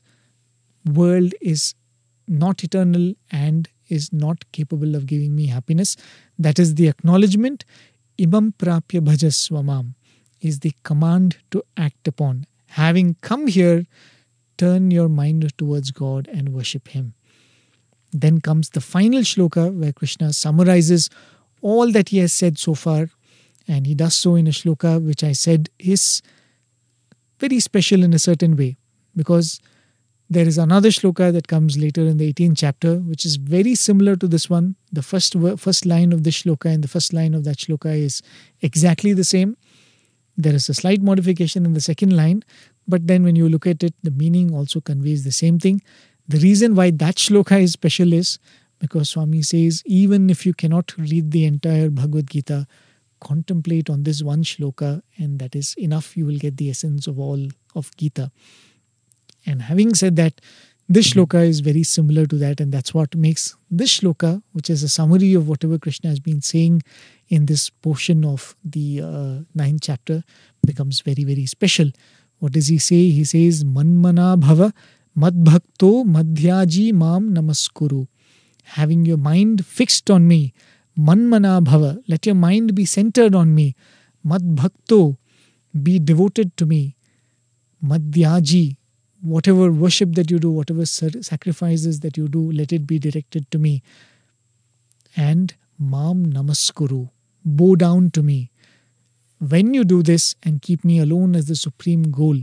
world is not eternal and is not capable of giving me happiness. That is the acknowledgement. Imam Prapya Bhajasvamam is the command to act upon. Having come here, turn your mind towards God and worship Him. Then comes the final shloka where Krishna summarizes all that he has said so far. And he does so in a shloka which I said is very special in a certain way, because there is another shloka that comes later in the eighteenth chapter which is very similar to this one. The first first line of this shloka and the first line of that shloka is exactly the same. There is a slight modification in the second line, but then when you look at it, the meaning also conveys the same thing. The reason why that shloka is special is because Swami says, even if you cannot read the entire Bhagavad Gita, contemplate on this one shloka and that is enough. You will get the essence of all of Gita. And having said that, this shloka is very similar to that, and that's what makes this shloka, which is a summary of whatever Krishna has been saying in this portion of the uh, ninth chapter, becomes very, very special. What does he say? He says, Manmana bhava madbhakto madhyaji mam namaskuru. Having your mind fixed on me, Manmana bhava, let your mind be centered on me. Madbhakto, be devoted to me. Madhyaji, whatever worship that you do, whatever sacrifices that you do, let it be directed to me. And Mam Namaskuru, bow down to me. When you do this and keep me alone as the supreme goal,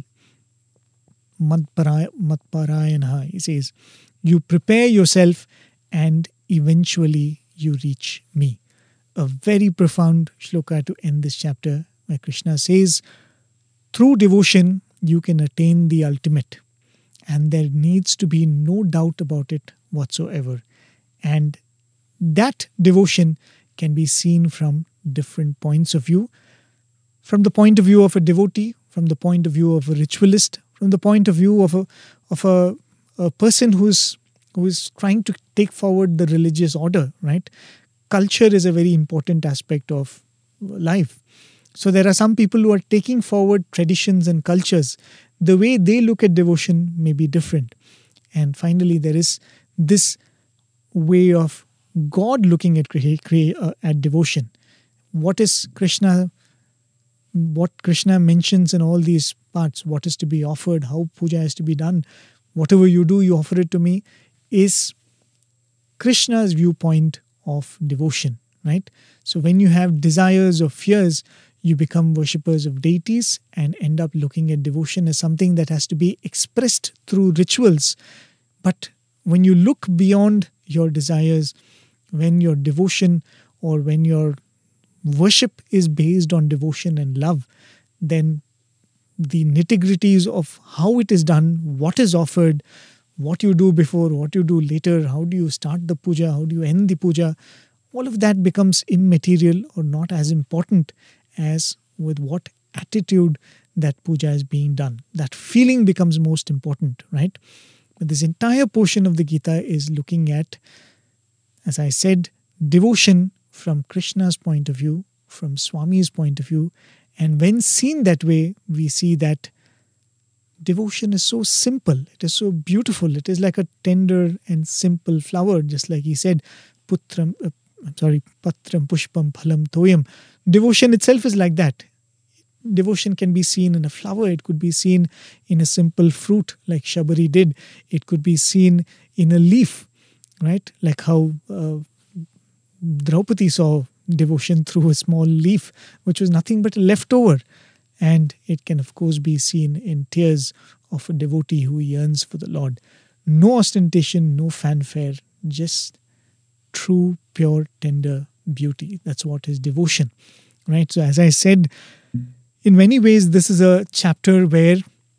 Matparayana, he says, you prepare yourself and eventually you reach me. A very profound shloka to end this chapter, where Krishna says, through devotion you can attain the ultimate. And there needs to be no doubt about it whatsoever. And that devotion can be seen from different points of view. From the point of view of a devotee, from the point of view of a ritualist, from the point of view of a of a, a person who is who is trying to take forward the religious order, right? Culture is a very important aspect of life. So there are some people who are taking forward traditions and cultures. The way they look at devotion may be different. And finally, there is this way of God looking at crea- crea- uh, at devotion. What is Krishna, what Krishna mentions in all these parts, what is to be offered, how puja is to be done, whatever you do, you offer it to me, is Krishna's viewpoint of devotion, right? So when you have desires or fears, you become worshippers of deities and end up looking at devotion as something that has to be expressed through rituals. But when you look beyond your desires, when your devotion or when your worship is based on devotion and love, then the nitty-gritties of how it is done, what is offered, what you do before, what you do later, how do you start the puja, how do you end the puja, all of that becomes immaterial or not as important as with what attitude that puja is being done. That feeling becomes most important, right? But this entire portion of the Gita is looking at, as I said, devotion from Krishna's point of view, from Swami's point of view. And when seen that way, we see that devotion is so simple, it is so beautiful, it is like a tender and simple flower, just like he said, Putram, uh, I'm sorry, Patram Pushpam Phalam Toyam. Devotion itself is like that. Devotion can be seen in a flower, it could be seen in a simple fruit like Shabari did, it could be seen in a leaf, right? Like how uh, Draupadi saw devotion through a small leaf, which was nothing but a leftover. And it can, of course, be seen in tears of a devotee who yearns for the Lord. No ostentation, no fanfare, just true, pure, tender beauty. That's what is devotion, right? So as I said, in many ways, this is a chapter where,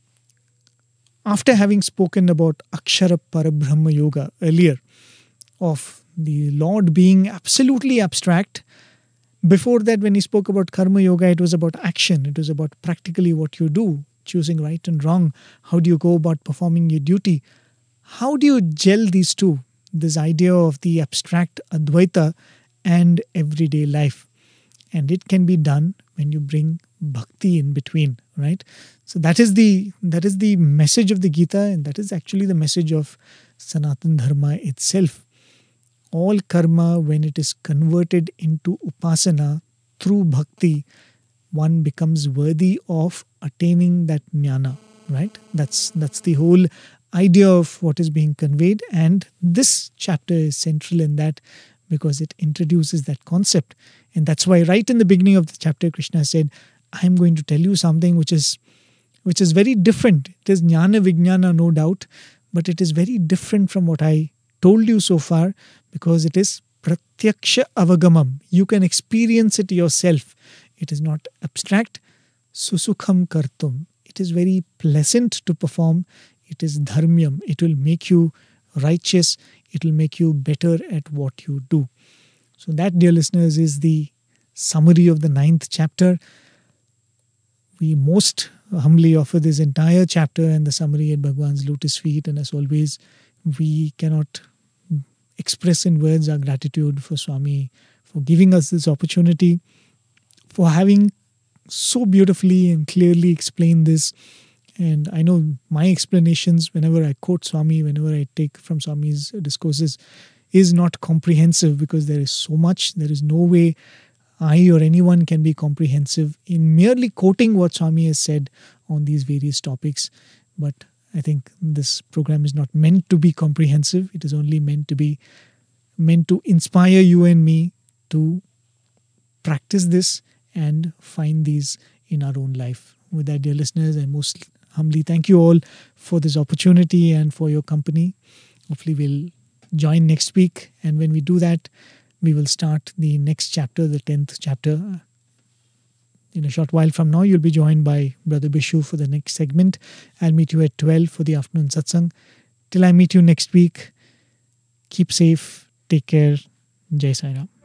after having spoken about Akshara Parabrahma Yoga earlier, of the Lord being absolutely abstract, before that, when he spoke about Karma Yoga, it was about action. It was about practically what you do, choosing right and wrong. How do you go about performing your duty? How do you gel these two? This idea of the abstract Advaita and everyday life. And it can be done when you bring bhakti in between, right? So that is the that is the message of the Gita, and that is actually the message of Sanatana Dharma itself. All karma, when it is converted into upasana through bhakti, one becomes worthy of attaining that jnana, right? That's that's the whole idea of what is being conveyed, and this chapter is central in that because it introduces that concept. And that's why right in the beginning of the chapter, Krishna said, I am going to tell you something which is which is very different. It is jnana vijnana, no doubt, but it is very different from what I told you so far, because it is pratyaksha avagamam. You can experience it yourself. It is not abstract. Susukham kartum. It is very pleasant to perform. It is dharmyam. It will make you righteous. It will make you better at what you do. So that, dear listeners, is the summary of the ninth chapter. We most humbly offer this entire chapter and the summary at Bhagwan's lotus feet. And as always, we cannot express in words our gratitude for Swami, for giving us this opportunity, for having so beautifully and clearly explained this. And I know my explanations, whenever I quote Swami, whenever I take from Swami's discourses, is not comprehensive because there is so much. There is no way I or anyone can be comprehensive in merely quoting what Swami has said on these various topics. But I think this program is not meant to be comprehensive. It is only meant to be meant to inspire you and me to practice this and find these in our own life. With that, dear listeners, I most humbly thank you all for this opportunity and for your company. Hopefully we'll join next week. And when we do that, we will start the next chapter, the tenth chapter. In a short while from now, you'll be joined by Brother Bishu for the next segment. I'll meet you at twelve for the afternoon satsang. Till I meet you next week, keep safe, take care. Jai Sai Ram.